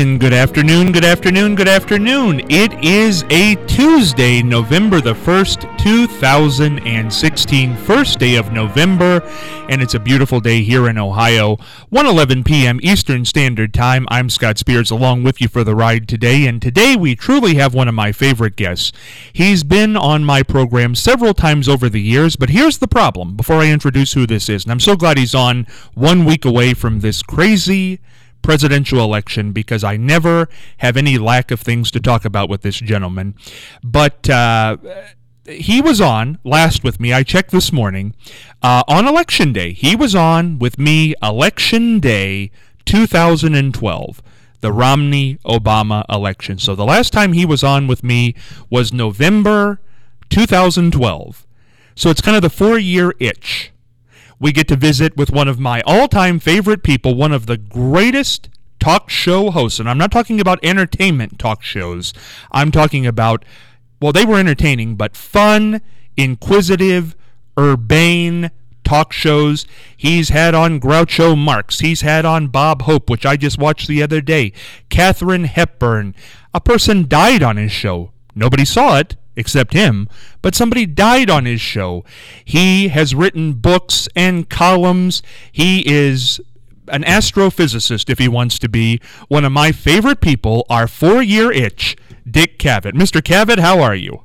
And good afternoon, good afternoon, good afternoon. It is a Tuesday, November the 1st, 2016, first day of November, and it's a beautiful day here in Ohio. 1:11 p.m. Eastern Standard Time. I'm Scott Spears along with you for the ride today, and today we truly have one of my favorite guests. He's been on my program several times over the years, but here's the problem before I introduce who this is, and I'm so glad he's on 1 week away from this crazy presidential election because I never have any lack of things to talk about with this gentleman. But he was on last with me. I checked this morning on Election Day. He was on with me Election Day 2012, the Romney-Obama election. So the last time he was on with me was November 2012. So it's kind of the 4-year itch. We get to visit with one of my all-time favorite people, one of the greatest talk show hosts. And I'm not talking about entertainment talk shows. I'm talking about, well, they were entertaining, but fun, inquisitive, urbane talk shows. He's had on Groucho Marx. He's had on Bob Hope, which I just watched the other day. Katharine Hepburn. A person died on his show. Nobody saw it except him, but somebody died on his show. He has written books and columns. He is an astrophysicist, if he wants to be. One of my favorite people, our 4-year itch, Dick Cavett. Mr. Cavett, how are you?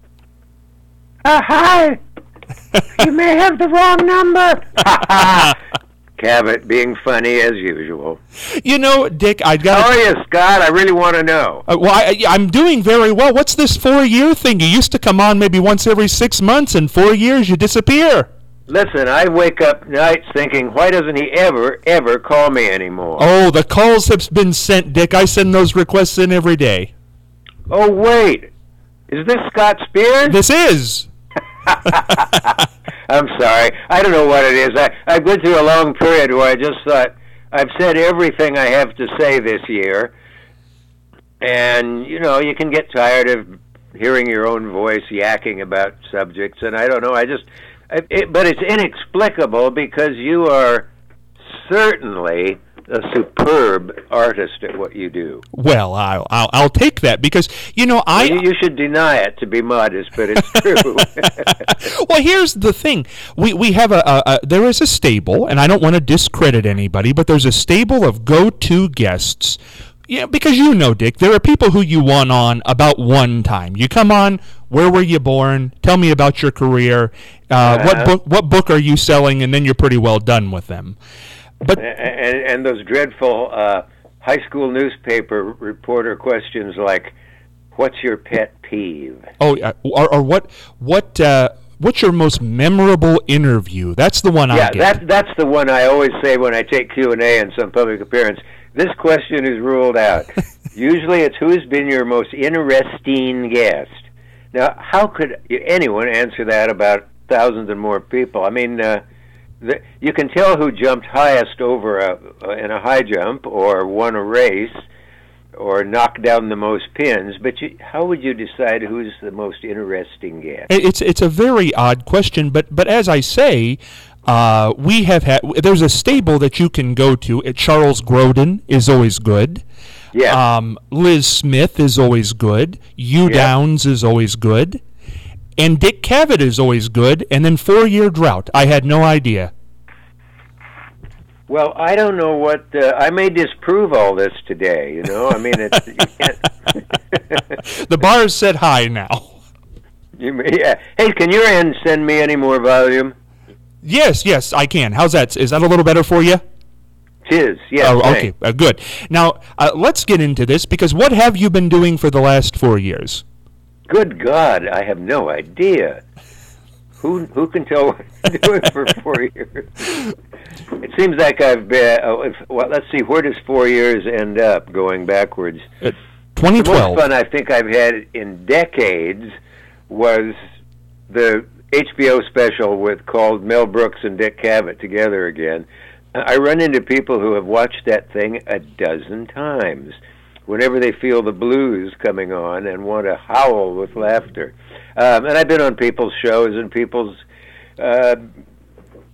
Hi. You may have the wrong number. Cavett being funny as usual. You know, Dick, I got. How are you, Scott? I really want to know. I'm doing very well. What's this 4-year thing? You used to come on maybe once every 6 months, and 4 years you disappear. Listen, I wake up nights thinking, why doesn't he ever call me anymore? Oh, the calls have been sent, Dick. I send those requests in every day. Oh, wait. Is this Scott Spears? This is. I'm sorry. I don't know what it is. I've been through a long period where I just thought, I've said everything I have to say this year. And, you know, you can get tired of hearing your own voice yakking about subjects. And I don't know, but it's inexplicable because you are certainly a superb artist at what you do. Well, I'll take that because, you know, You should deny it to be modest, but it's true. Well, here's the thing. We have there is a stable, and I don't want to discredit anybody, but there's a stable of go-to guests. Yeah, because you know, Dick, there are people who you want on about one time. You come on, where were you born? Tell me about your career. What book are you selling? And then you're pretty well done with them. But and those dreadful high school newspaper reporter questions like, "What's your pet peeve?" Oh, or what's your most memorable interview? That's the one I get. Yeah, that's the one I always say when I take Q&A in some public appearance. This question is ruled out. Usually, it's who's been your most interesting guest. Now, how could anyone answer that about thousands and more people? I mean. You can tell who jumped highest over in a high jump or won a race or knocked down the most pins, but how would you decide who's the most interesting guest? It's a very odd question, but as I say, we have had. There's a stable that you can go to. Charles Grodin is always good. Yeah. Liz Smith is always good. Hugh Downs is always good. And Dick Cavett is always good, and then 4-year drought. I had no idea. Well, I don't know what... I may disprove all this today, you know? I mean, you can't... The bar is set high now. Yeah. Hey, can your end send me any more volume? Yes, I can. How's that? Is that a little better for you? It is, yes. Oh, okay, good. Now, let's get into this, because what have you been doing for the last 4 years? Good God, I have no idea. Who can tell what I'm doing for 4 years? It seems like I've been... let's see, where does 4 years end up, going backwards? 2012. The most fun I think I've had in decades was the HBO special called Mel Brooks and Dick Cavett Together Again. I run into people who have watched that thing a dozen times whenever they feel the blues coming on and want to howl with laughter. And I've been on people's shows and people's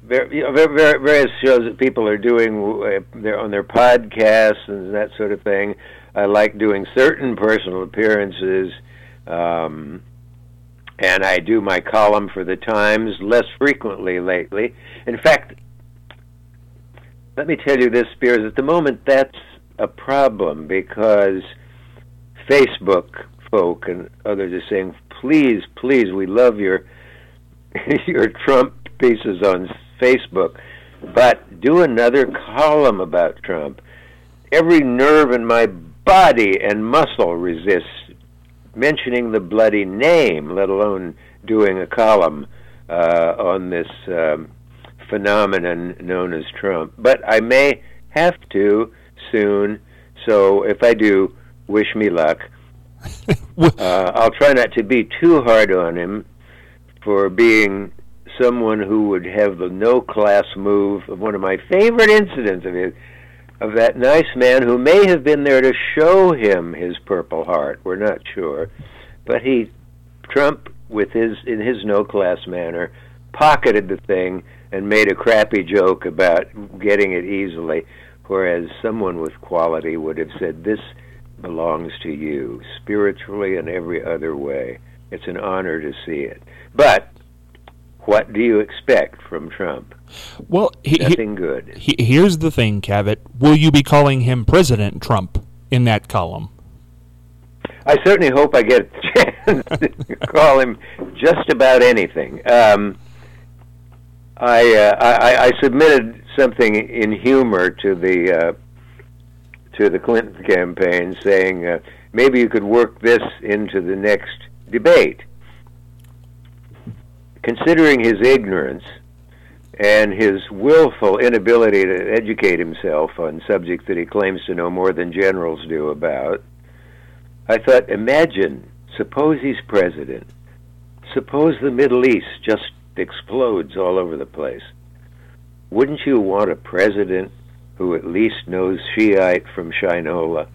various shows that people are doing they're on their podcasts and that sort of thing. I like doing certain personal appearances, and I do my column for the Times less frequently lately. In fact, let me tell you this, Spears, at the moment that's a problem because Facebook folk and others are saying, please, we love your Trump pieces on Facebook, but do another column about Trump. Every nerve in my body and muscle resists mentioning the bloody name, let alone doing a column on this phenomenon known as Trump. But I may have to soon, so if I do, wish me luck. I'll try not to be too hard on him for being someone who would have the no-class move of one of my favorite incidents of his, of that nice man who may have been there to show him his Purple Heart. We're not sure. But Trump, in his no-class manner, pocketed the thing and made a crappy joke about getting it easily, whereas someone with quality would have said, this belongs to you, spiritually and every other way. It's an honor to see it. But what do you expect from Trump? Well, nothing good. Here's the thing, Cavett. Will you be calling him President Trump in that column? I certainly hope I get a chance to call him just about anything. I submitted something in humor to the Clinton campaign, saying maybe you could work this into the next debate. Considering his ignorance and his willful inability to educate himself on subjects that he claims to know more than generals do about, I thought, imagine, suppose he's president. Suppose the Middle East just explodes all over the place. Wouldn't you want a president who at least knows Shiite from Shinola?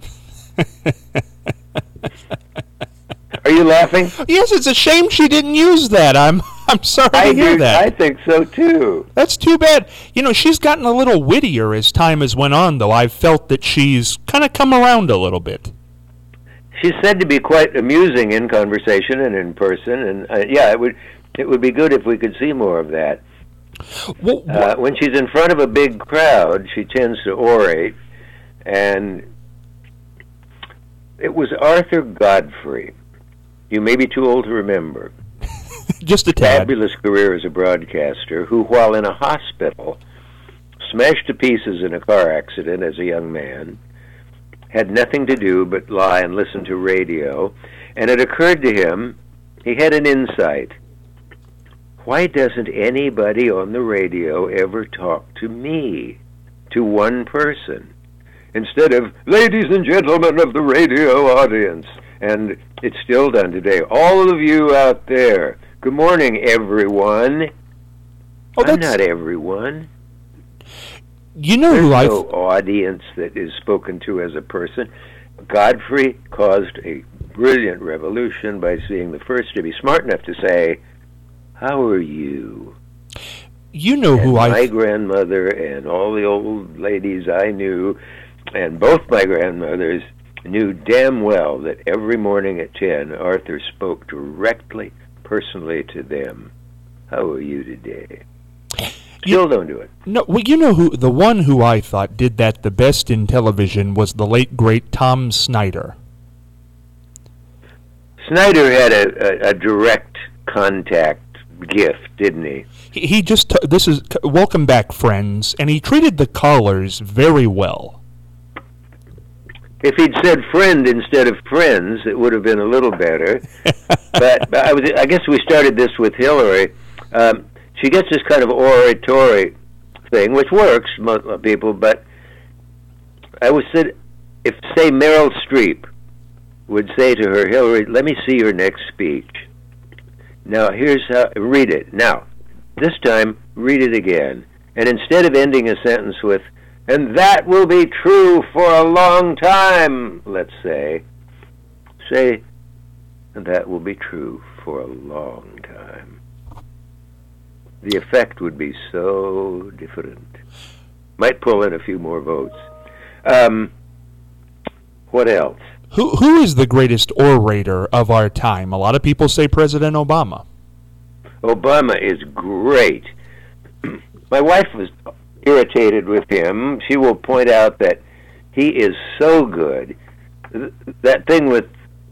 Are you laughing? Yes, it's a shame she didn't use that. I'm sorry to hear that. I think so, too. That's too bad. You know, she's gotten a little wittier as time has went on, though. I've felt that she's kind of come around a little bit. She's said to be quite amusing in conversation and in person, and it would be good if we could see more of that. When she's in front of a big crowd, she tends to orate, and it was Arthur Godfrey. You may be too old to remember. Just a tad. Fabulous career as a broadcaster, who, while in a hospital, smashed to pieces in a car accident as a young man, had nothing to do but lie and listen to radio, and it occurred to him, he had an insight. Why doesn't anybody on the radio ever talk to me, to one person, instead of, ladies and gentlemen of the radio audience? And it's still done today. All of you out there, good morning, everyone. I'm not everyone. You know There's who no audience that is spoken to as a person. Godfrey caused a brilliant revolution by being the first to be smart enough to say, how are you? You know and who my grandmother and all the old ladies I knew, and both my grandmothers, knew damn well that every morning at 10, Arthur spoke directly, personally to them. How are you today? Still don't do it. No, well, you know who the one who I thought did that the best in television was the late great Tom Snyder. Snyder had a direct contact gift, didn't he? He just this is Welcome Back, Friends, and he treated the callers very well. If he'd said friend instead of friends, it would have been a little better. But I guess we started this with Hillary. She gets this kind of oratory thing, which works, most people, but I always said, if, say, Meryl Streep would say to her, Hillary, let me see your next speech. Now, here's how, read it. Now, this time, read it again. And instead of ending a sentence with, and that will be true for a long time, let's say, and that will be true for a long time. the effect would be so different. Might pull in a few more votes. What else? Who is the greatest orator of our time? A lot of people say President Obama. Obama is great. My wife was irritated with him. She will point out that he is so good. That thing with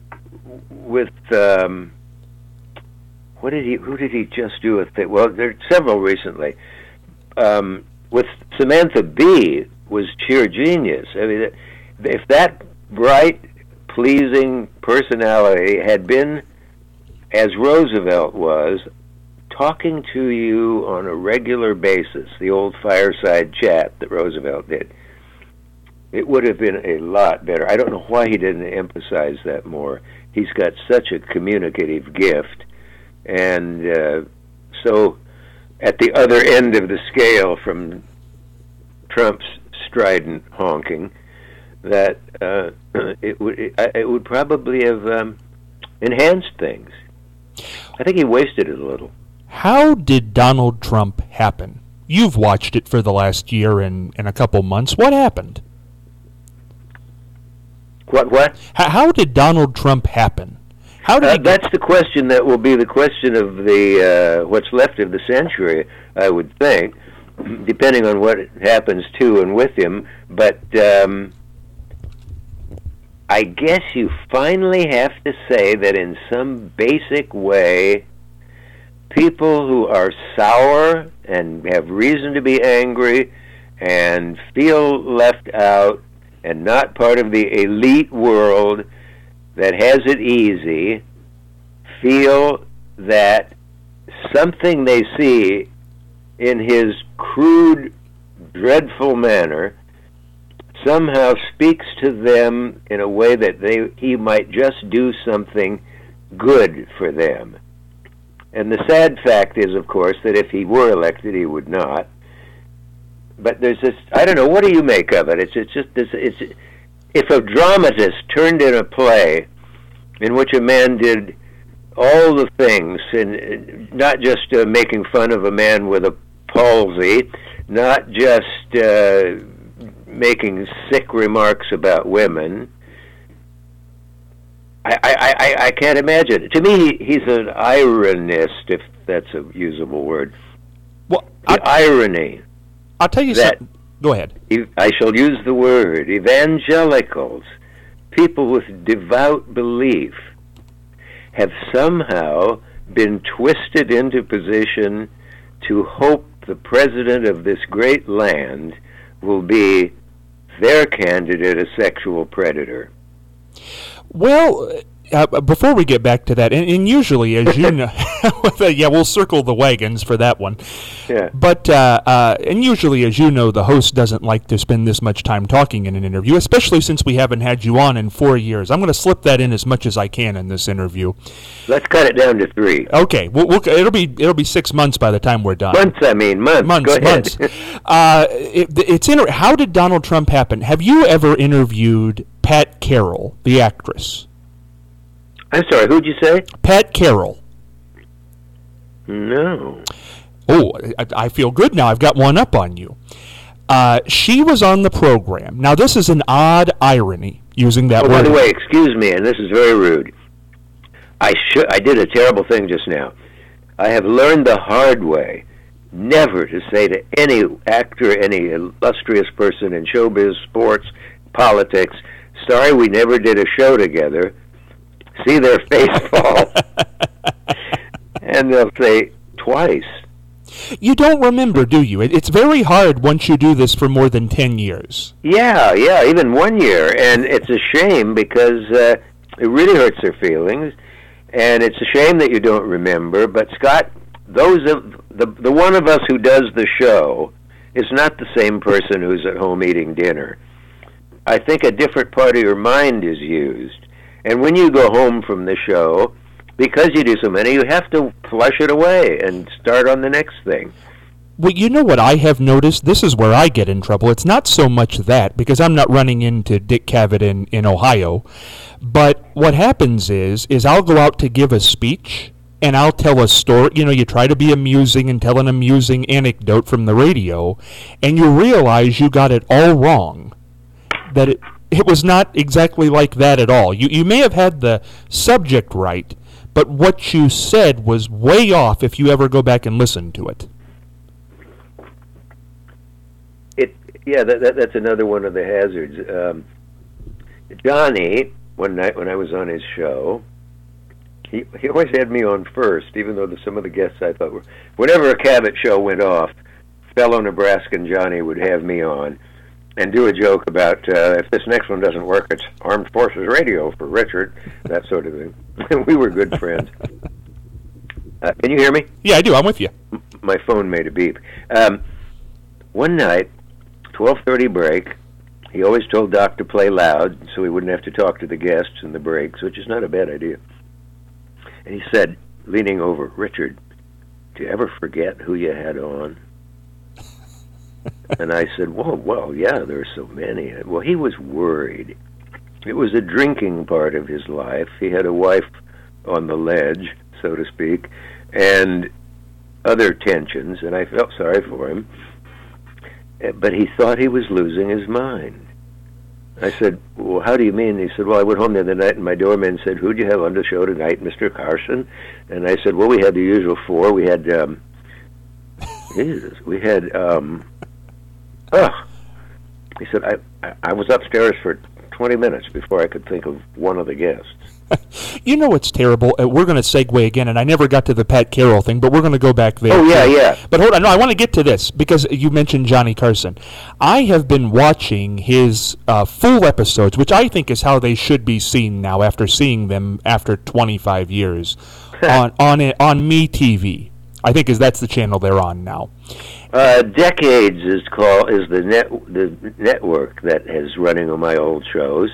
who did he just do with it? Well, there are several recently. With Samantha Bee was sheer genius. I mean, if that bright, pleasing personality had been as Roosevelt was, talking to you on a regular basis, the old fireside chat that Roosevelt did, it would have been a lot better. I don't know why he didn't emphasize that more. He's got such a communicative gift, and so at the other end of the scale from Trump's strident honking, that it would probably have enhanced things. I think he wasted it a little. How did Donald Trump happen? You've watched it for the last year and a couple months. What happened? What? How did Donald Trump happen? How did that's the question that will be the question of the what's left of the century, I would think, depending on what happens to and with him. But I guess you finally have to say that in some basic way, people who are sour and have reason to be angry and feel left out and not part of the elite world that has it easy, feel that something they see in his crude, dreadful manner somehow speaks to them in a way that he might just do something good for them. And the sad fact is, of course, that if he were elected, he would not. But there's this, I don't know, what do you make of it? It's just this, if a dramatist turned in a play in which a man did all the things, and not just making fun of a man with a palsy, not just making sick remarks about women, I can't imagine. To me, he's an ironist, if that's a usable word. Well, irony. I'll tell you something. Go ahead. I shall use the word evangelicals, people with devout belief, have somehow been twisted into position to hope the president of this great land will be their candidate, a sexual predator. Well, before we get back to that, and usually, as you know, yeah, we'll circle the wagons for that one. Yeah. But, and usually, as you know, the host doesn't like to spend this much time talking in an interview, especially since we haven't had you on in 4 years. I'm going to slip that in as much as I can in this interview. Let's cut it down to 3. Okay. It'll be 6 months by the time we're done. Months. Go ahead. Months. How did Donald Trump happen? Have you ever interviewed Pat Carroll, the actress? I'm sorry, who'd you say? Pat Carroll. No. Oh, I feel good now. I've got one up on you. She was on the program. Now, this is an odd irony, using that word. By the way, excuse me, and this is very rude. I did a terrible thing just now. I have learned the hard way never to say to any actor, any illustrious person in showbiz, sports, politics, sorry we never did a show together. See their face fall. And they'll say, twice. You don't remember, do you? It's very hard once you do this for more than 10 years. Yeah, even 1 year. And it's a shame because it really hurts their feelings. And it's a shame that you don't remember. But, Scott, the one of us who does the show is not the same person who's at home eating dinner. I think a different part of your mind is used. And when you go home from the show, because you do so many, you have to flush it away and start on the next thing. Well, you know what I have noticed? This is where I get in trouble. It's not so much that, because I'm not running into Dick Cavett in Ohio. But what happens is I'll go out to give a speech, and I'll tell a story. You know, you try to be amusing and tell an amusing anecdote from the radio, and you realize you got it all wrong. That it was not exactly like that at all. You may have had the subject right, but what you said was way off if you ever go back and listen to it. Yeah, that's another one of the hazards. Johnny, one night when I was on his show, he always had me on first, even though some of the guests I thought were... Whenever a Cabot show went off, fellow Nebraskan Johnny would have me on and do a joke about, if this next one doesn't work, it's Armed Forces Radio for Richard, that sort of thing. We were good friends. Can you hear me? Yeah, I do. I'm with you. My phone made a beep. One night, 12:30 break, he always told Doc to play loud so he wouldn't have to talk to the guests in the breaks, which is not a bad idea. And he said, leaning over, "Richard, do you ever forget who you had on?" And I said, well, yeah, there are so many. Well, he was worried. It was a drinking part of his life. He had a wife on the ledge, so to speak, and other tensions, and I felt sorry for him. But he thought he was losing his mind. I said, "Well, how do you mean?" He said, "Well, I went home the other night and my doorman said, 'Who'd you have on the show tonight, Mr. Carson?' And I said, 'Well, we had the usual four. We had, He said, I was upstairs for 20 minutes before I could think of one of the guests." You know what's terrible? We're going to segue again, and I never got to the Pat Carroll thing, but we're going to go back there. Oh, yeah. But hold on. No, I want to get to this, because you mentioned Johnny Carson. I have been watching his full episodes, which I think is how they should be seen now, after seeing them after 25 years, on MeTV. I think that's the channel they're on now. Decades is the network that is running on my old shows.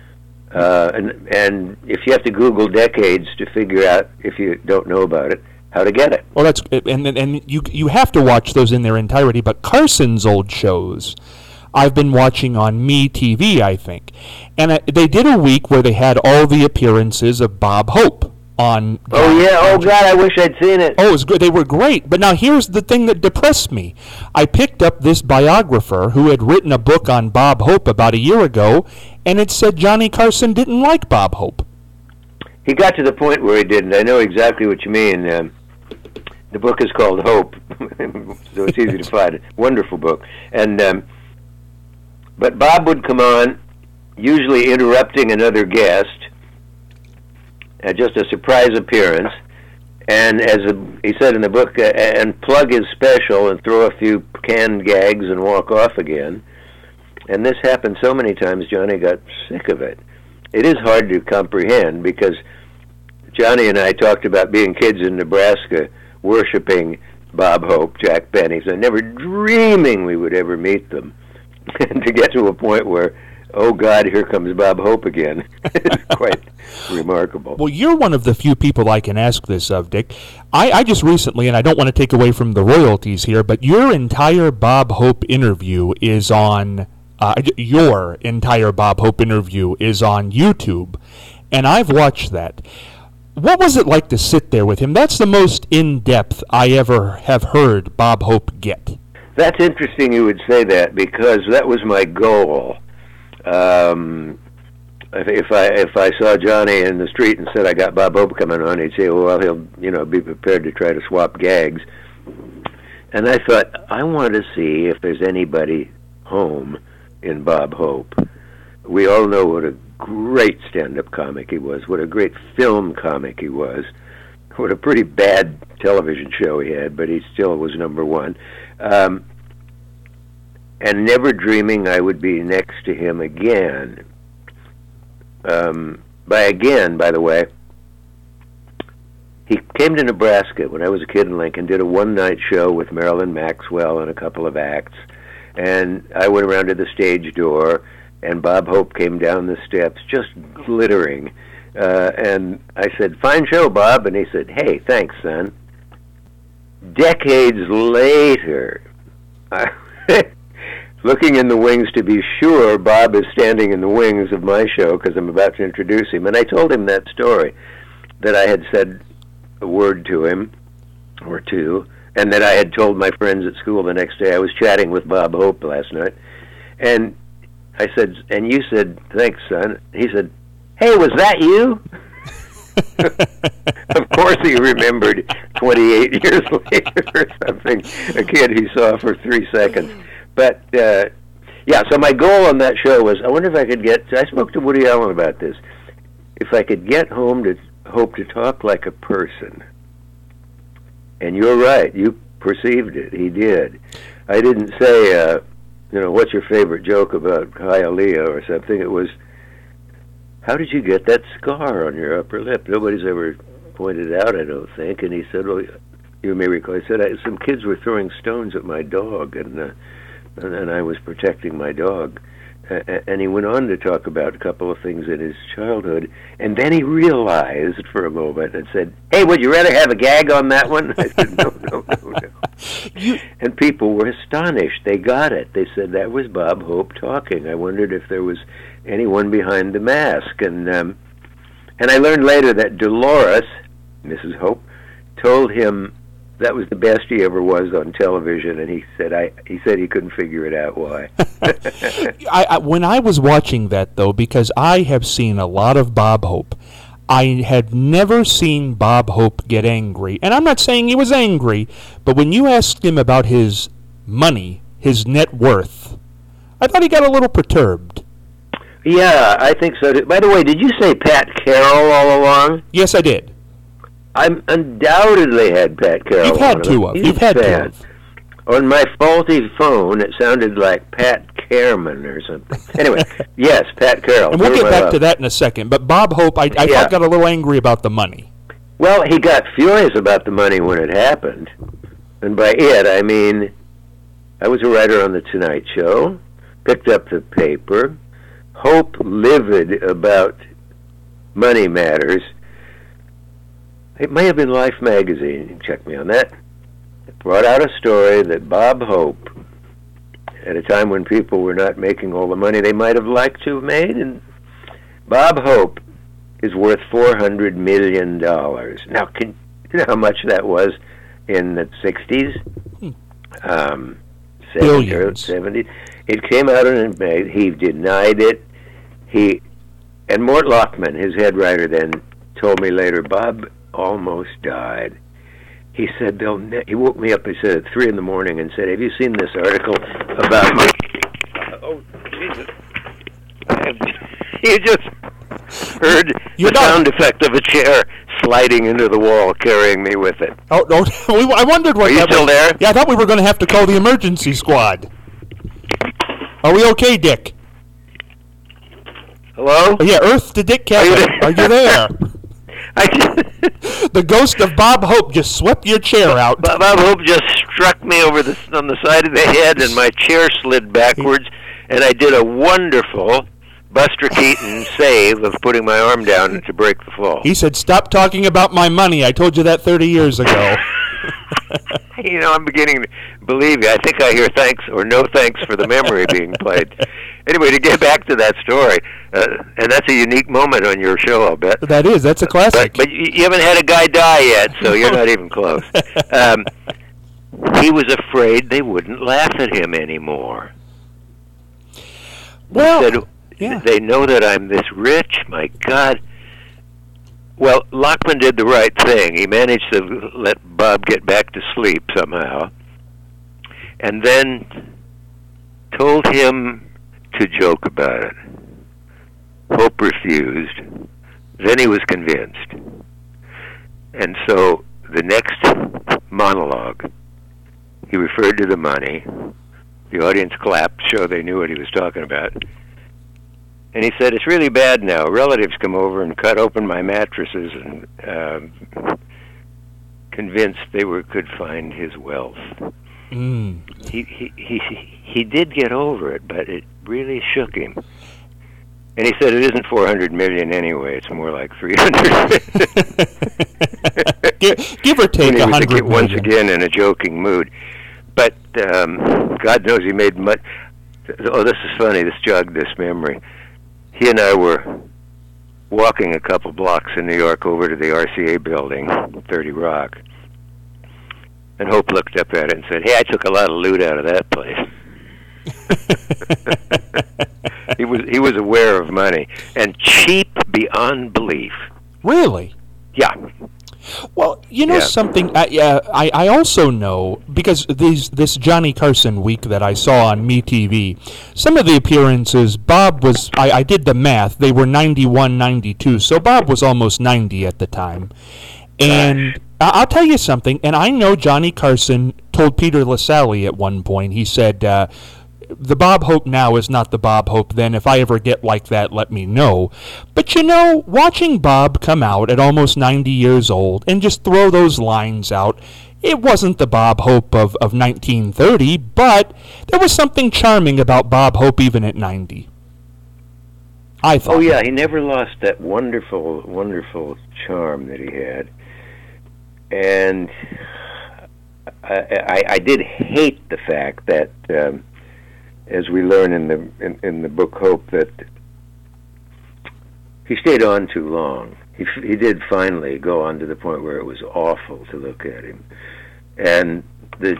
And if you have to Google Decades to figure out, if you don't know about it, how to get it. Well, that's and you have to watch those in their entirety. But Carson's old shows, I've been watching on MeTV, I think, and they did a week where they had all the appearances of Bob Hope on. Oh yeah! Oh God, I wish I'd seen it. Oh, it was good. They were great. But now here's the thing that depressed me. I picked up this biographer who had written a book on Bob Hope about a year ago, and it said Johnny Carson didn't like Bob Hope. He got to the point where he didn't. I know exactly what you mean. The book is called Hope, so it's easy to find. Wonderful book. And but Bob would come on, usually interrupting another guest, just a surprise appearance, and he said in the book, and plug his special and throw a few canned gags and walk off again. And this happened so many times, Johnny got sick of it. It is hard to comprehend, because Johnny and I talked about being kids in Nebraska worshiping Bob Hope, Jack Benny, so never dreaming we would ever meet them. And to get to a point where, oh God, here comes Bob Hope again, is quite remarkable. Well, you're one of the few people I can ask this of, Dick. I just recently, and I don't want to take away from the royalties here, but your entire Bob Hope interview is on... your entire Bob Hope interview is on YouTube, and I've watched that. What was it like to sit there with him? That's the most in-depth I ever have heard Bob Hope get. That's interesting you would say that, because that was my goal. If I saw Johnny in the street and said I got Bob Hope coming on, he'd say, well, he'll be prepared to try to swap gags. And I thought, I want to see if there's anybody home in Bob Hope. We all know what a great stand-up comic he was, what a great film comic he was, what a pretty bad television show he had, but he still was number one. And never dreaming I would be next to him again. By again, by the way, he came to Nebraska when I was a kid in Lincoln, did a one-night show with Marilyn Maxwell and a couple of acts. And I went around to the stage door, and Bob Hope came down the steps, just glittering. And I said, "Fine show, Bob." And he said, "Hey, thanks, son." Decades later, looking in the wings to be sure Bob is standing in the wings of my show because I'm about to introduce him. And I told him that story, that I had said a word to him or two, and that I had told my friends at school the next day. I was chatting with Bob Hope last night, and I said, and you said, "Thanks, son." He said, "Hey, was that you?" Of course he remembered 28 years later or something, a kid he saw for 3 seconds. But, yeah, so my goal on that show was, I wonder if I could I spoke to Woody Allen about this, if I could get Hope to talk like a person. And you're right, you perceived it, he did. I didn't say, what's your favorite joke about Hialeah or something. It was, how did you get that scar on your upper lip? Nobody's ever pointed out, I don't think. And he said, well, you may recall, he said, some kids were throwing stones at my dog, and I was protecting my dog. And he went on to talk about a couple of things in his childhood, and then he realized for a moment and said, "Hey, would you rather have a gag on that one?" I said, no. And people were astonished. They got it. They said, that was Bob Hope talking. I wondered if there was anyone behind the mask. And I learned later that Dolores, Mrs. Hope, told him that was the best he ever was on television, and he said he couldn't figure it out why. When I was watching that, though, because I have seen a lot of Bob Hope, I had never seen Bob Hope get angry. And I'm not saying he was angry, but when you asked him about his money, his net worth, I thought he got a little perturbed. Yeah, I think so. By the way, did you say Pat Carroll all along? Yes, I did. I undoubtedly had Pat Carroll. You've had two of. You've had two of. On my faulty phone, it sounded like Pat Careman or something. Anyway, yes, Pat Carroll. And we'll get back to that in a second. But Bob Hope, I thought, got a little angry about the money. Well, he got furious about the money when it happened. And by it, I mean, I was a writer on The Tonight Show, picked up the paper. Hope livid about money matters. It may have been Life magazine, check me on that. It brought out a story that Bob Hope, at a time when people were not making all the money they might have liked to have made, and Bob Hope is worth $400 million. Now, you know how much that was in the 60s? 70s or 70s. It came out in May. He denied it. And Mort Lachman, his head writer then, told me later, Bob almost died. He said, he woke me up, he said, at 3 in the morning and said, have you seen this article about my... Oh, Jesus. You just heard the sound effect of a chair sliding into the wall, carrying me with it. Oh, no. I wondered what... Are you still there? Yeah, I thought we were going to have to call the emergency squad. Are we okay, Dick? Hello? Oh, yeah, Earth to Dick Kevin. Are you there? The ghost of Bob Hope just swept your chair out. Bob Hope just struck me on the side of the head, and my chair slid backwards, and I did a wonderful Buster Keaton save of putting my arm down to break the fall. He said, stop talking about my money. I told you that 30 years ago. You know, I'm beginning to believe you. I think I hear thanks or no thanks for the memory being played. Anyway, to get back to that story, and that's a unique moment on your show, I'll bet. That is. That's a classic. But you haven't had a guy die yet, so you're not even close. He was afraid they wouldn't laugh at him anymore. Well, he said, they know that I'm this rich, my God. Well, Lachman did the right thing. He managed to let Bob get back to sleep somehow, and then told him to joke about it. Hope refused. Then he was convinced. And so the next monologue, he referred to the money. The audience clapped to show they knew what he was talking about. And he said, it's really bad now. Relatives come over and cut open my mattresses and convinced they could find his wealth. Mm. He did get over it, but it really shook him. And he said it isn't 400 million anyway; it's more like 300. Give or take 100 million. Once again, in a joking mood, but God knows he made much. Oh, this is funny. This jogged this memory. He and I were walking a couple blocks in New York over to the RCA building, 30 Rock. And Hope looked up at it and said, "Hey, I took a lot of loot out of that place." He was aware of money and cheap beyond belief. Really? Yeah. Well, you know something. I also know, because this Johnny Carson week that I saw on MeTV, some of the appearances, Bob was. I did the math. They were 91, 92. So Bob was almost 90 at the time, and. I'll tell you something, and I know Johnny Carson told Peter LaSalle at one point, he said, the Bob Hope now is not the Bob Hope then. If I ever get like that, let me know. But you know, watching Bob come out at almost 90 years old and just throw those lines out, it wasn't the Bob Hope of 1930, but there was something charming about Bob Hope even at 90. I thought. Oh, yeah, he never lost that wonderful, wonderful charm that he had. And I did hate the fact that, as we learn in the book Hope, that he stayed on too long. He did finally go on to the point where it was awful to look at him. And the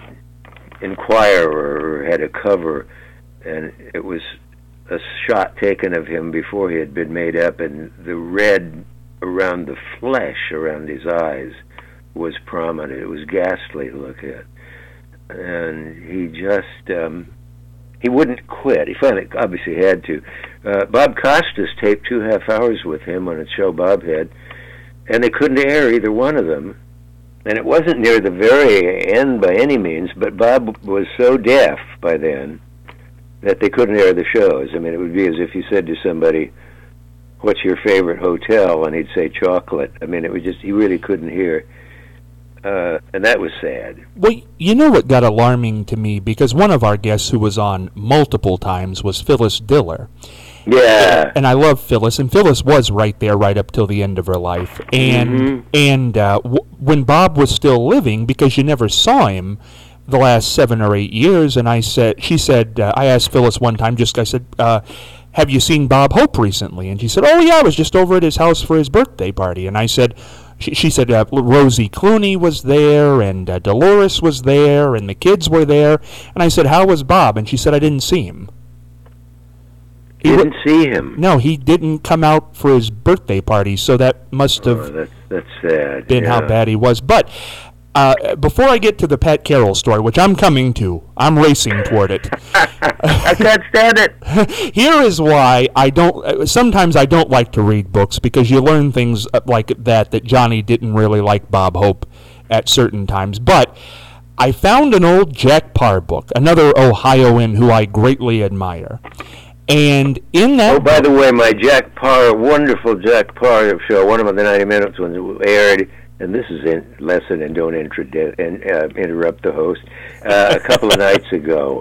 Inquirer had a cover, and it was a shot taken of him before he had been made up, and the red around the flesh around his eyes was prominent. It was ghastly to look at. And he just, he wouldn't quit. He finally obviously had to. Bob Costas taped 2.5 hours with him on a show Bob had, and they couldn't air either one of them. And it wasn't near the very end by any means, but Bob was so deaf by then that they couldn't air the shows. I mean, it would be as if you said to somebody, "What's your favorite hotel?" and he'd say chocolate. I mean, it was just, he really couldn't hear. And that was sad. Well, you know what got alarming to me, because one of our guests who was on multiple times was Phyllis Diller. Yeah. And I love Phyllis, and Phyllis was right there right up till the end of her life. And when Bob was still living, because you never saw him the last 7 or 8 years, and I asked Phyllis one time, I said, have you seen Bob Hope recently? And she said, oh yeah, I was just over at his house for his birthday party. And I said, she said Rosie Clooney was there, and Dolores was there, and the kids were there. And I said, how was Bob? And she said, I didn't see him. You didn't see him? No, he didn't come out for his birthday party, so that must have that's sad. been how bad he was. But before I get to the Pat Carroll story, which I'm coming to, I'm racing toward it. I can't stand it. Here is why sometimes I don't like to read books, because you learn things like that Johnny didn't really like Bob Hope at certain times. But I found an old Jack Parr book, another Ohioan who I greatly admire. And in that by the way, my Jack Parr, wonderful Jack Parr show, one of the 90 Minutes when it aired, and this is a lesson and don't interrupt the host, a couple of nights ago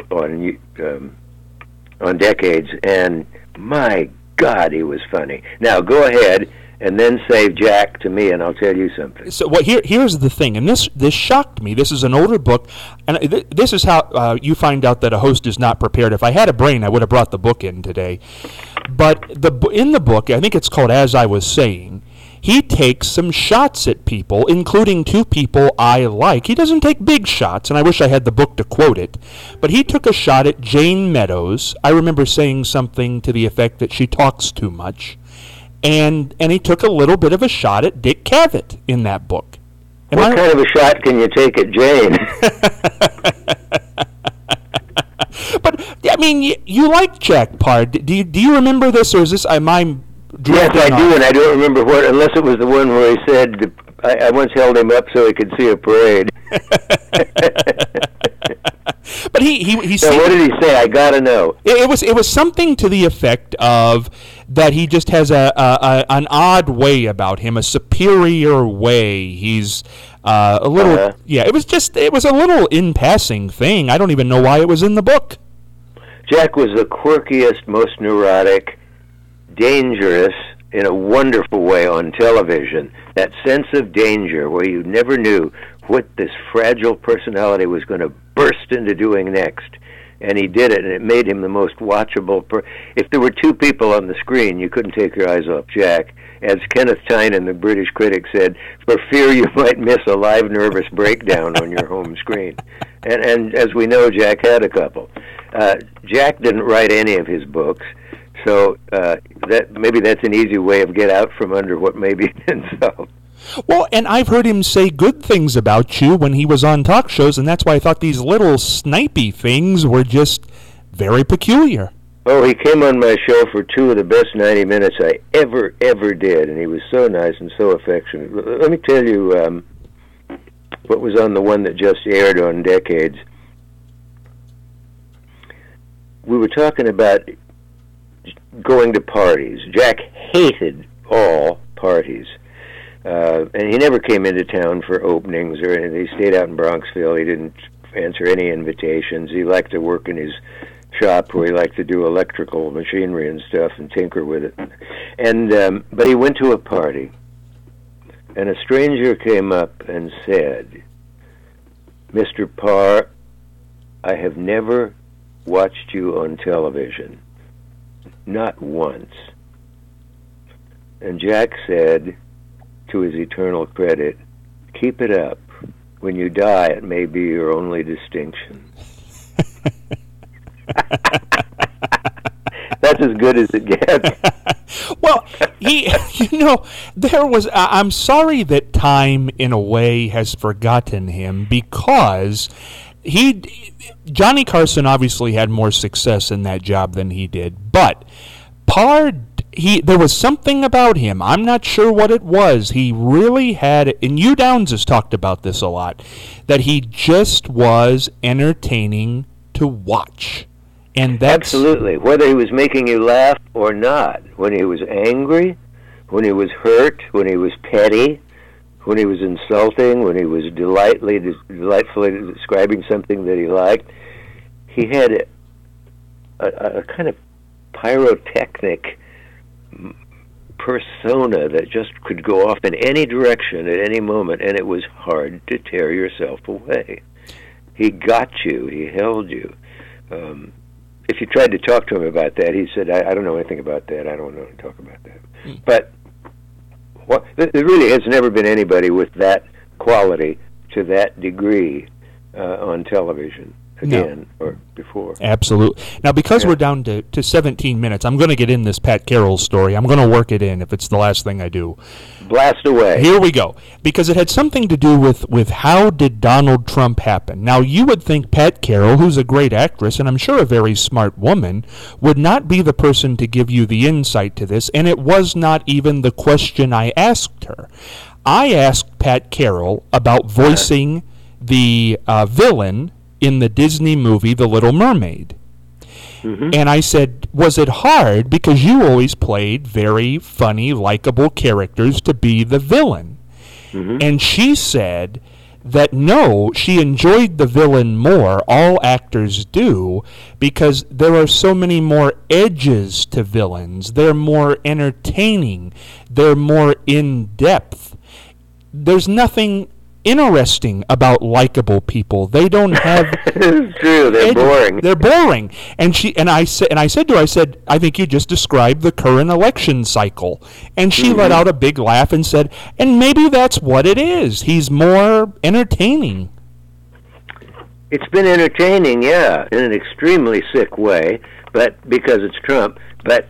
on Decades, and my God, he was funny. Now, go ahead and then save Jack to me, and I'll tell you something. So, here's the thing, and this shocked me. This is an older book, and this is how you find out that a host is not prepared. If I had a brain, I would have brought the book in today. But in the book, I think it's called As I Was Saying, he takes some shots at people, including 2 people I like. He doesn't take big shots, and I wish I had the book to quote it, but he took a shot at Jane Meadows. I remember saying something to the effect that she talks too much. And he took a little bit of a shot at Dick Cavett in that book. What kind of a shot can you take at Jane? But, I mean, you like Jack Parr. Do you remember this, or is this... Yes, I do, and I don't remember what, unless it was the one where he said, I once held him up so he could see a parade. But he so what did he say? I gotta know. It was something to the effect of that he just has an odd way about him, a superior way. He's a little It was a little in passing thing. I don't even know why it was in the book. Jack was the quirkiest, most neurotic, dangerous in a wonderful way on television. That sense of danger where you never knew what this fragile personality was going to burst into doing next. and he did it, and it made him the most watchable. If there were two people on the screen, you couldn't take your eyes off Jack. As Kenneth Tynan, the British critic, said, for fear you might miss a live nervous breakdown on your home screen. And as we know, Jack had a couple. Jack didn't write any of his books, so maybe that's an easy way of get out from under what may be an insult. Well, and I've heard him say good things about you when he was on talk shows, and that's why I thought these little snipey things were just very peculiar. Oh, he came on my show for 2 of the best 90 minutes I ever did, and he was so nice and so affectionate. Let me tell you what was on the one that just aired on Decades. We were talking about going to parties. Jack hated all parties. And he never came into town for openings or anything. He stayed out in Bronxville. He didn't answer any invitations. He liked to work in his shop where he liked to do electrical machinery and stuff and tinker with it. And but he went to a party, and a stranger came up and said, "Mr. Parr, I have never watched you on television. Not once." And Jack said, to his eternal credit, "Keep it up. When you die, it may be your only distinction." That's as good as it gets. Well, there was. I'm sorry that time, in a way, has forgotten him, because Johnny Carson obviously had more success in that job than he did, but Parr, there was something about him. I'm not sure what it was. He really had, and Hugh Downs has talked about this a lot, that he just was entertaining to watch. And that's absolutely, whether he was making you laugh or not, when he was angry, when he was hurt, when he was petty, when he was insulting, when he was delightfully describing something that he liked, he had a kind of pyrotechnic persona that just could go off in any direction at any moment, and it was hard to tear yourself away. He got you. He held you. If you tried to talk to him about that, he said, I don't know anything about that. I don't know to talk about that. But there really has never been anybody with that quality to that degree on television. Again, no. Or before. Absolutely. Now, because we're down to 17 minutes, I'm going to get in this Pat Carroll story. I'm going to work it in if it's the last thing I do. Blast away. Here we go. Because it had something to do with how did Donald Trump happen. Now, you would think Pat Carroll, who's a great actress, and I'm sure a very smart woman, would not be the person to give you the insight to this, and it was not even the question I asked her. I asked Pat Carroll about voicing the villain in the Disney movie The Little Mermaid. Mm-hmm. And I said, was it hard, because you always played very funny, likable characters, to be the villain? Mm-hmm. And she said that no, she enjoyed the villain more, all actors do, because there are so many more edges to villains. They're more entertaining. They're more in-depth. There's nothing interesting about likable people. They don't have. It's true. They're boring. They're boring. And I said to her, I think you just described the current election cycle. And she let out a big laugh and said, and maybe that's what it is. He's more entertaining. It's been entertaining, yeah, in an extremely sick way, but because it's Trump. But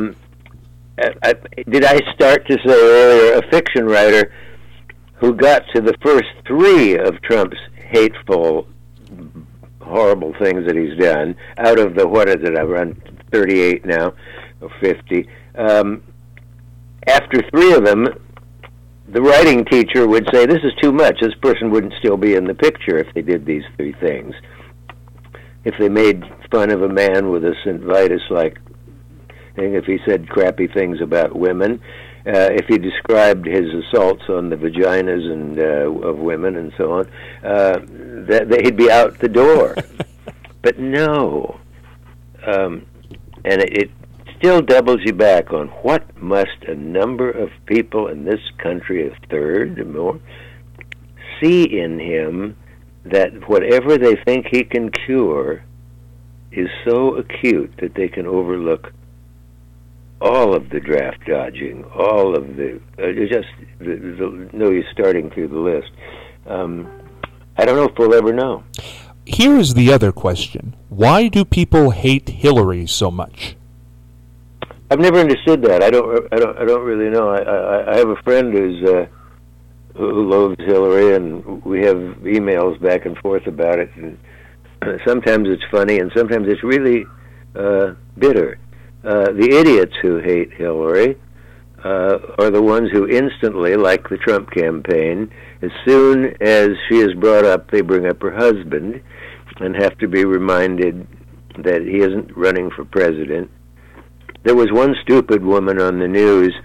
did I start to say earlier, a fiction writer who got to the first 3 of Trump's hateful, horrible things that he's done, out of the, what is it, I've run 38 now, or 50. After 3 of them, the writing teacher would say, this is too much. This person wouldn't still be in the picture if they did these 3 things. If they made fun of a man with a St. Vitus-like thing, if he said crappy things about women, if he described his assaults on the vaginas and of women and so on, that he'd be out the door. But no. And it still doubles you back on what must a number of people in this country, a third or more, see in him, that whatever they think he can cure is so acute that they can overlook all of the draft dodging, all of the no use starting through the list. I don't know if we'll ever know. Here is the other question: why do people hate Hillary so much? I've never understood that. I don't really know. I have a friend who loathes Hillary, and we have emails back and forth about it. And sometimes it's funny, and sometimes it's really bitter. The idiots who hate Hillary are the ones who instantly, like the Trump campaign, as soon as she is brought up, they bring up her husband and have to be reminded that he isn't running for president. There was one stupid woman on the news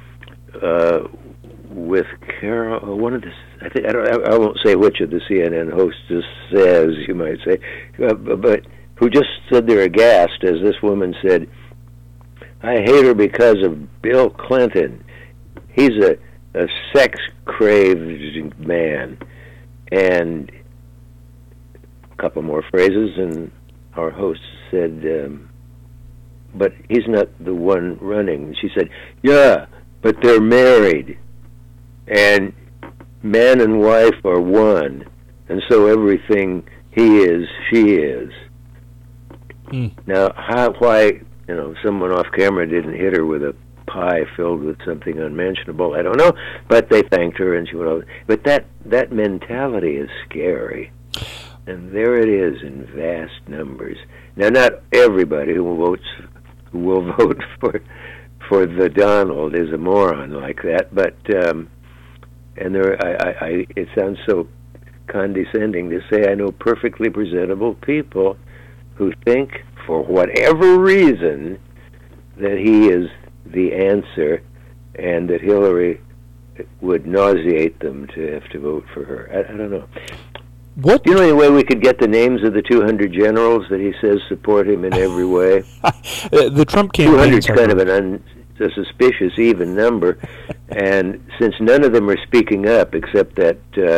with Carol, one of the, I won't say which of the CNN hostess says, you might say, but who just stood there aghast as this woman said, "I hate her because of Bill Clinton. He's a sex-craved man." And a couple more phrases, and our host said, "But he's not the one running." She said, "Yeah, but they're married. And man and wife are one. And so everything he is, she is." Now, why, someone off camera didn't hit her with a pie filled with something unmentionable, I don't know. But they thanked her, and she went over. But that mentality is scary. And there it is in vast numbers. Now, not everybody who will vote for the Donald is a moron like that, but and it sounds so condescending to say I know perfectly presentable people who think, for whatever reason, that he is the answer, and that Hillary would nauseate them to have to vote for her. I don't know. What? Do you know any way we could get the names of the 200 generals that he says support him in every way? The Trump campaign. 200 is kind of a suspicious even number, and since none of them are speaking up except that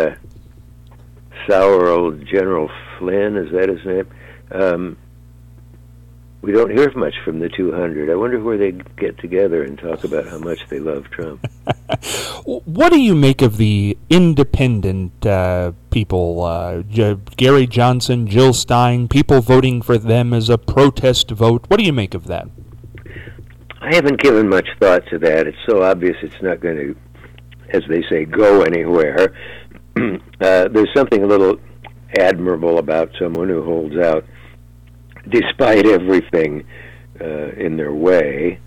sour old General Flynn, is that his name? We don't hear much from the 200. I wonder where they get together and talk about how much they love Trump. What do you make of the independent people, Gary Johnson, Jill Stein, people voting for them as a protest vote? What do you make of that? I haven't given much thought to that. It's so obvious it's not going to, as they say, go anywhere. There's something a little admirable about someone who holds out despite everything in their way.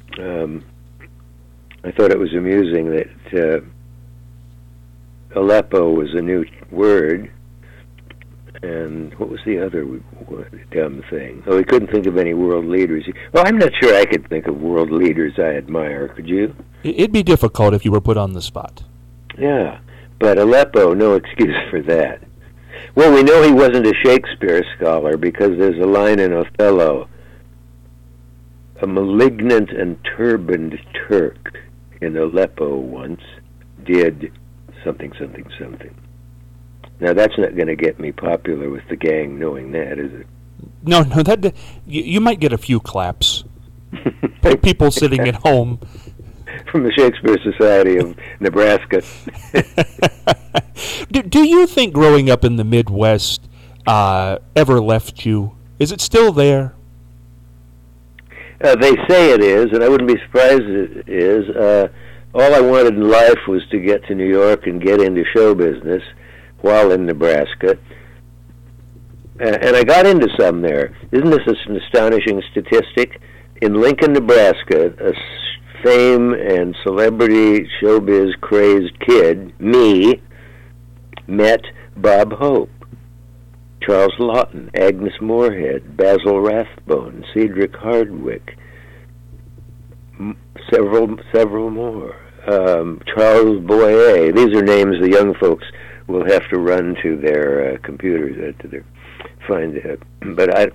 I thought it was amusing that Aleppo was a new word, and what was the other dumb thing? Oh, he couldn't think of any world leaders. Well, I'm not sure I could think of world leaders I admire. Could you? It'd be difficult if you were put on the spot. Yeah, but Aleppo, no excuse for that. Well, we know he wasn't a Shakespeare scholar because there's a line in Othello, "A malignant and turbaned Turk in Aleppo once did something, something, something." Now, that's not going to get me popular with the gang knowing that, is it? No, that you might get a few claps. People sitting at home. From the Shakespeare Society of Nebraska. Do you think growing up in the Midwest ever left you? Is it still there? They say it is, and I wouldn't be surprised it is. All I wanted in life was to get to New York and get into show business while in Nebraska. And I got into some there. Isn't this an astonishing statistic? In Lincoln, Nebraska, a fame and celebrity showbiz crazed kid, me, met Bob Hope, Charles Lawton, Agnes Moorehead, Basil Rathbone, Cedric Hardwick, several more. Charles Boyer. These are names the young folks will have to run to their computers to find it. But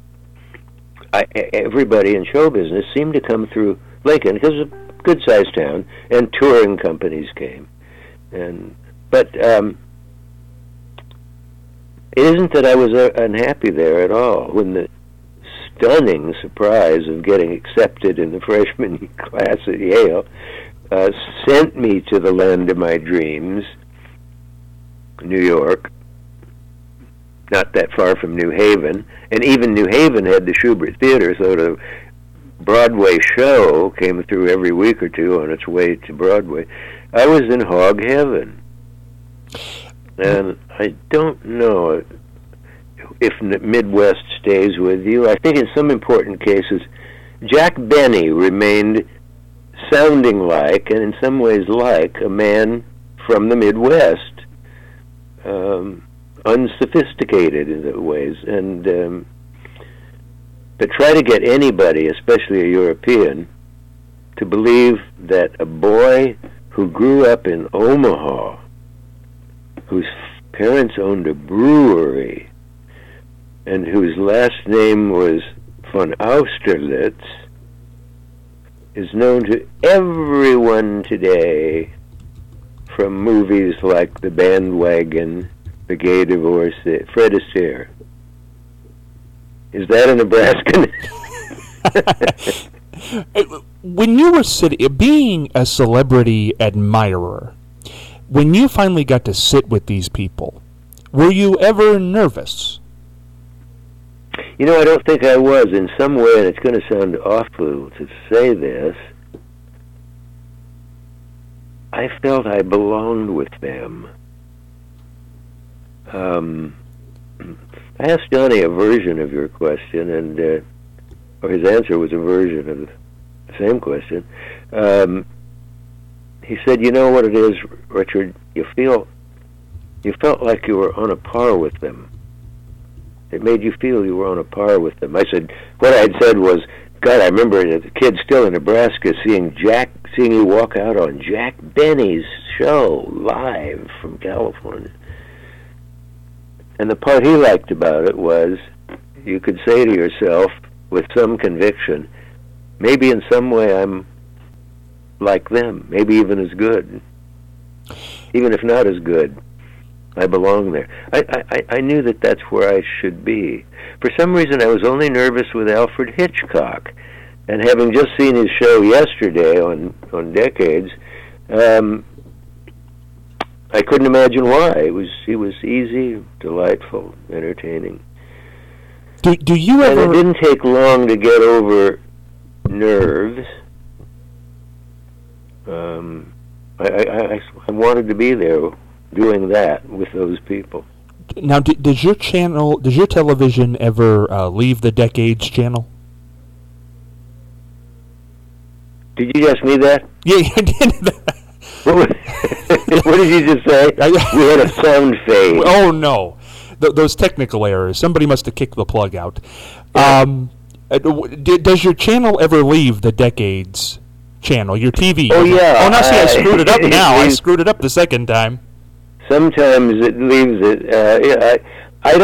everybody in show business seemed to come through Lincoln because it's a good-sized town, and touring companies came. But it isn't that I was unhappy there at all. When stunning surprise of getting accepted in the freshman class at Yale, sent me to the land of my dreams, New York, not that far from New Haven. And even New Haven had the Shubert Theater, so the Broadway show came through every week or two on its way to Broadway. I was in hog heaven. And I don't know if the Midwest stays with you. I think in some important cases, Jack Benny remained sounding like, and in some ways like, a man from the Midwest. Unsophisticated in the ways. And to try to get anybody, especially a European, to believe that a boy who grew up in Omaha, whose parents owned a brewery, and whose last name was von Austerlitz, is known to everyone today from movies like The Bandwagon, The Gay Divorce, Fred Astaire. Is that a Nebraskan? When you were being a celebrity admirer, when you finally got to sit with these people, were you ever nervous? You know, I don't think I was. In some way, and it's going to sound awful to say this, I felt I belonged with them. I asked Johnny a version of your question, and or his answer was a version of the same question. He said, "You know what it is, Richard? You felt like you were on a par with them. It made you feel you were on a par with them." I said, what I had said was, God, I remember as a kid still in Nebraska seeing you walk out on Jack Benny's show live from California. And the part he liked about it was you could say to yourself with some conviction, maybe in some way I'm like them, maybe even as good. Even if not as good, I belong there. I knew that that's where I should be. For some reason, I was only nervous with Alfred Hitchcock. And having just seen his show yesterday on Decades, I couldn't imagine why. He was easy, delightful, entertaining. Do you ever? And it didn't take long to get over nerves. I wanted to be there doing that with those people. Now, does your television ever leave the Decades channel? Did you ask me that? Yeah, I did. What did you just say? We had a sound fade. Oh, no. Those technical errors. Somebody must have kicked the plug out. Yeah. Does your channel ever leave the Decades channel, your TV? Oh, yeah. Oh, now see, I screwed it up now. I screwed it up the second time. Sometimes it leaves it. I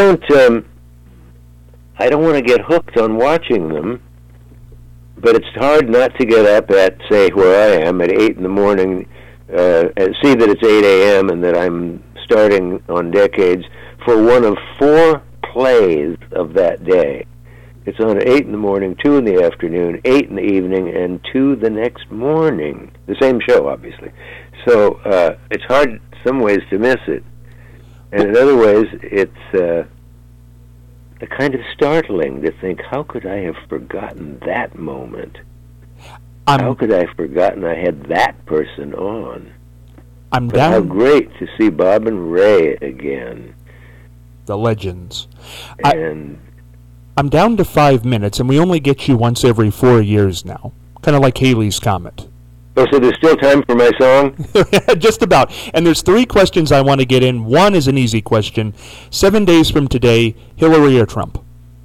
don't want to get hooked on watching them, but it's hard not to get up at, say, where I am at 8 in the morning, and see that it's 8 a.m. and that I'm starting on Decades for one of 4 plays of that day. It's on at 8 in the morning, 2 in the afternoon, 8 in the evening, and 2 the next morning. The same show, obviously. So it's hard in some ways to miss it. And in other ways, it's kind of startling to think, how could I have forgotten that moment? How could I have forgotten I had that person on? How great to see Bob and Ray again. The legends. And I'm down to 5 minutes, and we only get you once every 4 years now. Kind of like Halley's Comet. Oh, so there's still time for my song? Just about. And there's 3 questions I want to get in. One is an easy question. 7 days from today, Hillary or Trump?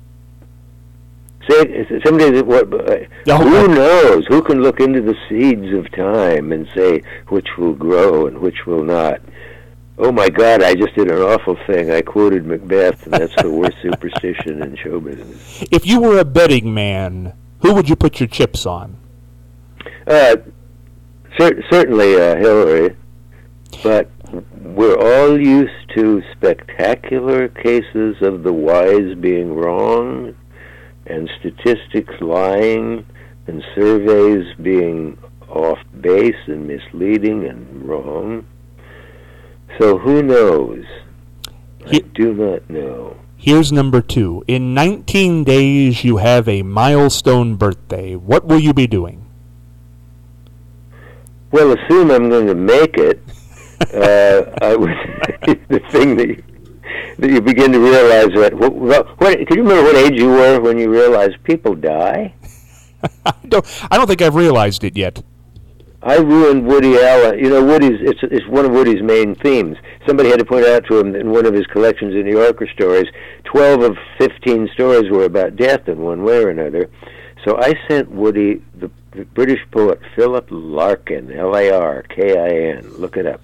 7 days, what? Who knows? Who can look into the seeds of time and say which will grow and which will not? Oh, my God, I just did an awful thing. I quoted Macbeth, and that's the worst superstition in show business. If you were a betting man, who would you put your chips on? Certainly Hillary, but we're all used to spectacular cases of the wise being wrong, and statistics lying and surveys being off base and misleading and wrong. So who knows? I do not know. Here's number 2. In 19 days, you have a milestone birthday. What will you be doing? Well, assume I'm going to make it. I would. The thing that you begin to realize that. Can you remember what age you were when you realized people die? I don't think I've realized it yet. I ruined Woody Allen. You know, it's one of Woody's main themes. Somebody had to point out to him that in one of his collections of New Yorker stories, 12 of 15 stories were about death in one way or another. So I sent Woody the British poet Philip Larkin, Larkin, look it up,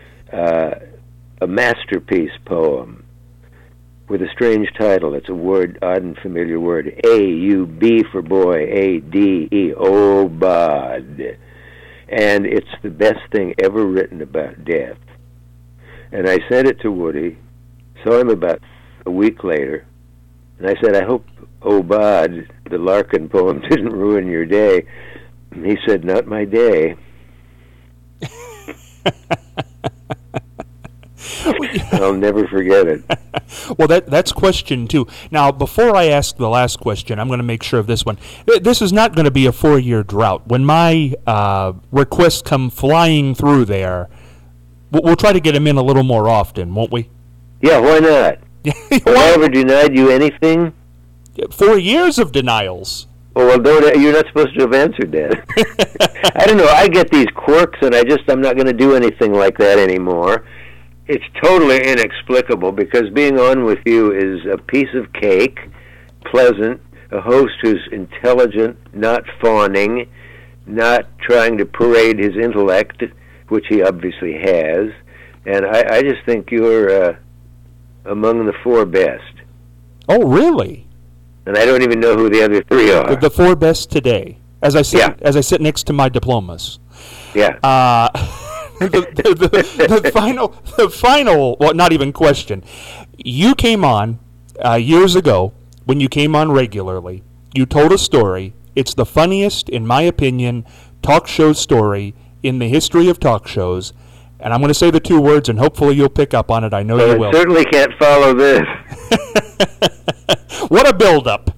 a masterpiece poem with a strange title. It's a word, odd and familiar word, A-U-B for boy, A-D-E, Obad. And it's the best thing ever written about death. And I sent it to Woody, saw him about a week later, and I said, I hope Obad, the Larkin poem, didn't ruin your day. And he said, not my day. I'll never forget it. Well, that's question 2. Now, before I ask the last question, I'm going to make sure of this one. This is not going to be a 4-year drought. When my requests come flying through there, we'll try to get them in a little more often, won't we? Yeah, why not? Have I ever denied you anything? 4 years of denials. Oh, well, you're not supposed to have answered that. I don't know. I get these quirks, and I'm not going to do anything like that anymore. It's totally inexplicable, because being on with you is a piece of cake, pleasant, a host who's intelligent, not fawning, not trying to parade his intellect, which he obviously has. And I just think you're among the 4 best. Oh, really? And I don't even know who the other 3 are. The 4 best today, as I sit next to my diplomas. Yeah. The final, well, not even question. You came on years ago, when you came on regularly. You told a story. It's the funniest, in my opinion, talk show story in the history of talk shows. And I'm going to say the 2 words, and hopefully you'll pick up on it. I know you will. I certainly can't follow this. What a build-up.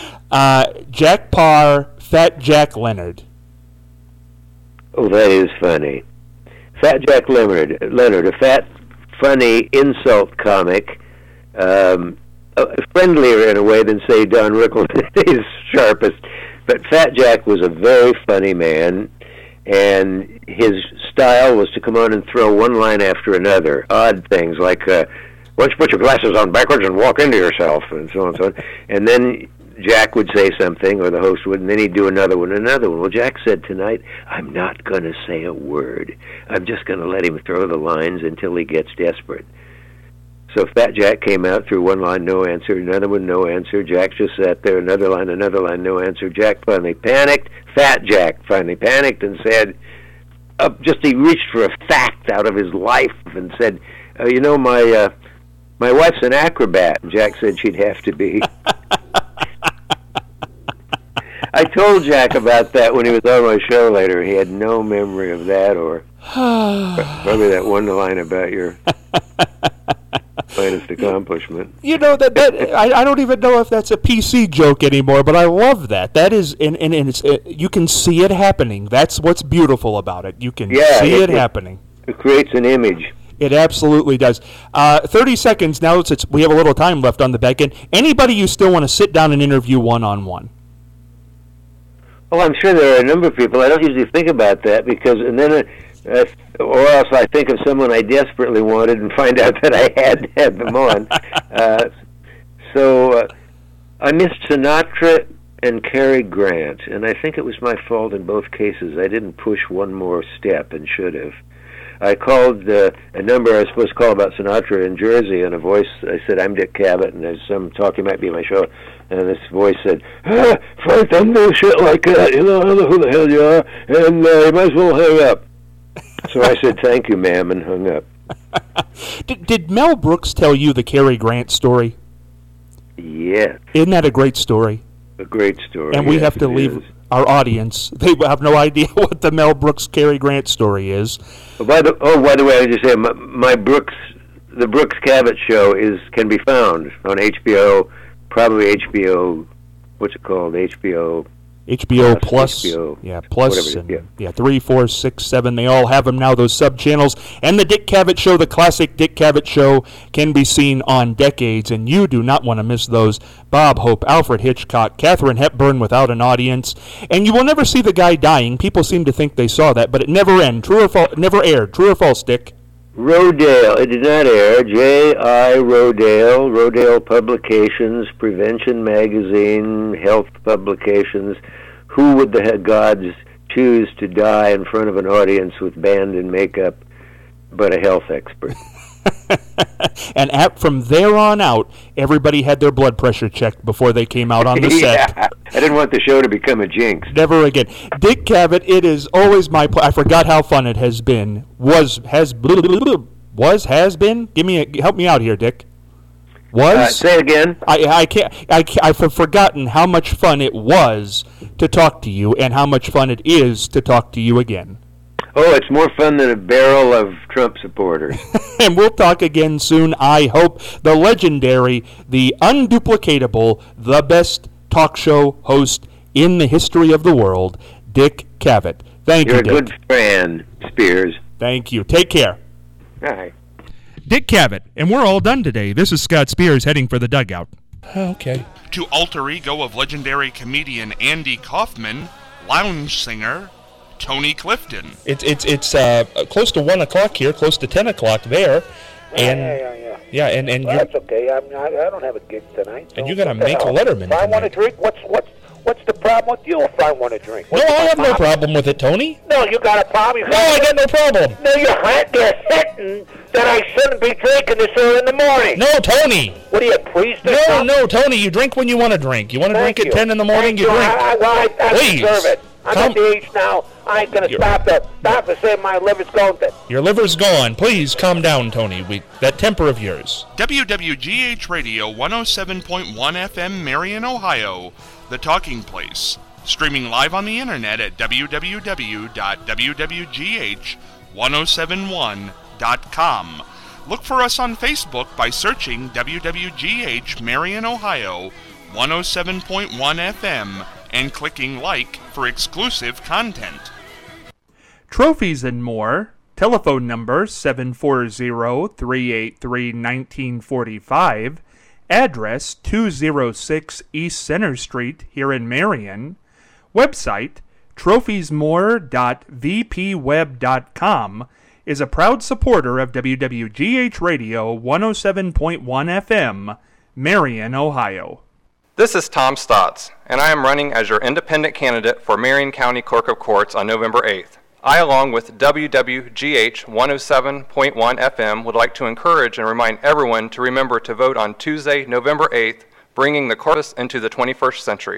Jack Paar, Fat Jack Leonard. Oh, that is funny. Fat Jack Leonard, a fat, funny insult comic, friendlier in a way than, say, Don Rickles at his sharpest. But Fat Jack was a very funny man, and his style was to come on and throw one line after another, odd things like, why don't you put your glasses on backwards and walk into yourself, and so on and so on. And then Jack would say something, or the host would, and then he'd do another one. Well, Jack said tonight, I'm not going to say a word. I'm just going to let him throw the lines until he gets desperate. So Fat Jack came out, threw one line, no answer, another one, no answer. Jack just sat there, another line, no answer. Jack finally panicked. Fat Jack finally panicked and said, he reached for a fact out of his life and said, my wife's an acrobat. And Jack said she'd have to be. I told Jack about that when he was on my show later. He had no memory of that, or probably that one line about your finest accomplishment. You know, I don't even know if that's a PC joke anymore, but I love that. That is, and it's, you can see it happening. That's what's beautiful about it. You can see it happening. It creates an image. It absolutely does. 30 seconds now. We have a little time left on the back end. Anybody you still want to sit down and interview one-on-one? Oh, I'm sure there are a number of people. I don't usually think about that or else I think of someone I desperately wanted and find out that I had them on. So I missed Sinatra and Cary Grant, and I think it was my fault in both cases. I didn't push one more step and should have. I called a number I was supposed to call about Sinatra in Jersey, and a voice, I said, I'm Dick Cavett, and there's some talk, you might be on my show. And this voice said, Frank, don't do shit like that. You know, I don't know who the hell you are, and you might as well hang up. So I said, thank you, ma'am, and hung up. Did Mel Brooks tell you the Cary Grant story? Yes. Isn't that a great story? A great story. And we yes, have to it leave is. our audience. They have no idea what the Mel Brooks, Cary Grant story is. By the way, I was just saying, the Brooks Cabot show can be found on HBO, probably HBO. What's it called? HBO Plus, HBO, yeah, Plus, whatever it is, yeah, 3, 4, 6, 7. They all have them now. Those sub channels, and the Dick Cavett Show, the classic Dick Cavett Show, can be seen on Decades, and you do not want to miss those. Bob Hope, Alfred Hitchcock, Katharine Hepburn without an audience, and you will never see the guy dying. People seem to think they saw that, but it never aired. True or false, Dick? Rodale. It did not air. J.I. Rodale, Rodale Publications, Prevention Magazine, Health Publications. Who would the gods choose to die in front of an audience with band and makeup but a health expert? And from there on out, everybody had their blood pressure checked before they came out on the set. Yeah, I didn't want the show to become a jinx. Never again. Dick Cavett, it is always my I forgot how fun it has been. Has been? Help me out here, Dick. Say it again. I've forgotten how much fun it was to talk to you and how much fun it is to talk to you again. Oh, it's more fun than a barrel of Trump supporters. And we'll talk again soon, I hope. The legendary, the unduplicatable, the best talk show host in the history of the world, Dick Cavett. Thank you, Dick. You're a good friend, Spears. Thank you. Take care. Hi. Dick Cavett, and we're all done today. This is Scott Spears heading for the dugout. Okay. To alter ego of legendary comedian Andy Kaufman, lounge singer Tony Clifton. It's close to 1 o'clock here, close to 10 o'clock there. And, yeah, and well, that's okay. I don't have a gig tonight. And you're going to make a Letterman If I want to drink, what's the problem with you if I want to drink? No, I have no problem with it, Tony. No, you got a problem. No, I got no problem. No, you're hitting that I shouldn't be drinking this early in the morning. No, Tony. What are you, a priest or something? No, Tony, you drink when you want to drink. You want to drink at 10 in the morning, you drink. I Please. deserve it. I'm at the age now, I ain't going to stop to say my liver's going to. Your liver's gone. Please calm down, Tony. That temper of yours. WWGH Radio 107.1 FM, Marion, Ohio, The Talking Place. Streaming live on the internet at www.wwgh1071.com. Look for us on Facebook by searching WWGH Marion, Ohio 107.1 FM and clicking like for exclusive content. Trophies and more. Telephone number 740-383-1945. Address 206 East Center Street here in Marion. Website trophiesmore.vpweb.com is a proud supporter of WWGH Radio 107.1 FM, Marion, Ohio. This is Tom Stotts, and I am running as your independent candidate for Marion County Clerk of Courts on November 8th. I, along with WWGH 107.1 FM, would like to encourage and remind everyone to remember to vote on Tuesday, November 8th, bringing the courts into the 21st century.